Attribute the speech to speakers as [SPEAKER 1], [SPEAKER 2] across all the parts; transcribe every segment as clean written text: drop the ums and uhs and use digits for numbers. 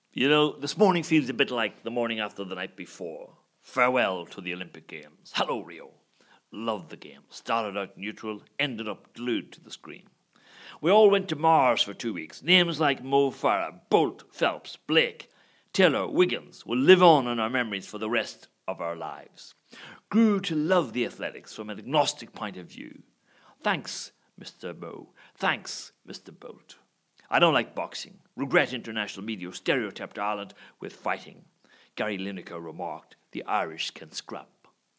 [SPEAKER 1] You know, this morning feels a bit like the morning after the night before. Farewell to the Olympic Games. Hello, Rio. Loved the game. Started out neutral, ended up glued to the screen. We all went to Mars for 2 weeks. Names like Mo Farah, Bolt, Phelps, Blake, Taylor, Wiggins will live on in our memories for the rest of our lives. Grew to love the athletics from an agnostic point of view. Thanks, Mr. Mo. Thanks, Mr. Bolt. I don't like boxing. Regret international media stereotyped Ireland with fighting. Gary Lineker remarked, the Irish can scrap.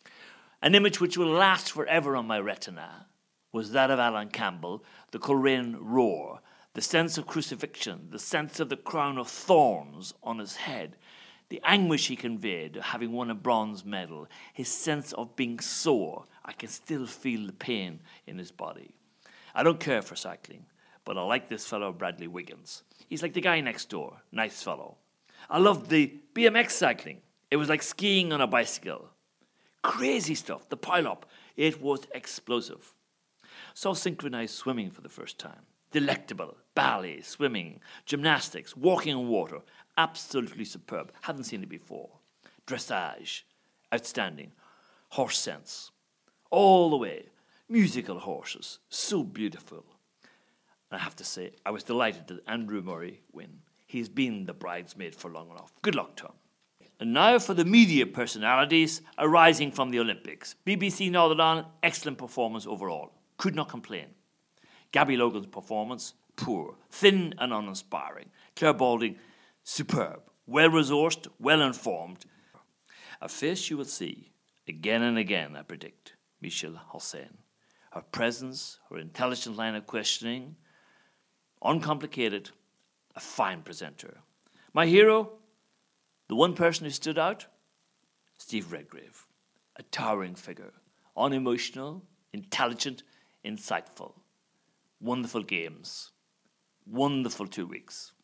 [SPEAKER 1] An image which will last forever on my retina was that of Alan Campbell, the Coleraine roar, the sense of crucifixion, the sense of the crown of thorns on his head, the anguish he conveyed of having won a bronze medal, his sense of being sore. I can still feel the pain in his body. I don't care for cycling, but I like this fellow Bradley Wiggins. He's like the guy next door, nice fellow. I loved the BMX cycling. It was like skiing on a bicycle. Crazy stuff, the pile-up. It was explosive. Saw synchronized swimming for the first time. Delectable. Ballet, swimming, gymnastics, walking on water. Absolutely superb. Hadn't seen it before. Dressage. Outstanding. Horse sense. All the way. Musical horses. So beautiful. And I have to say, I was delighted that Andrew Murray win. He's been the bridesmaid for long enough. Good luck to him. And now for the media personalities arising from the Olympics. BBC Northern Ireland, excellent performance overall. Could not complain. Gabby Logan's performance, poor, thin and uninspiring. Claire Balding, superb, well-resourced, well-informed. A face you will see again and again, I predict, Michelle Hossein. Her presence, her intelligent line of questioning, uncomplicated, a fine presenter. My hero, the one person who stood out, Steve Redgrave, a towering figure, unemotional, intelligent, insightful. Wonderful games. Wonderful 2 weeks.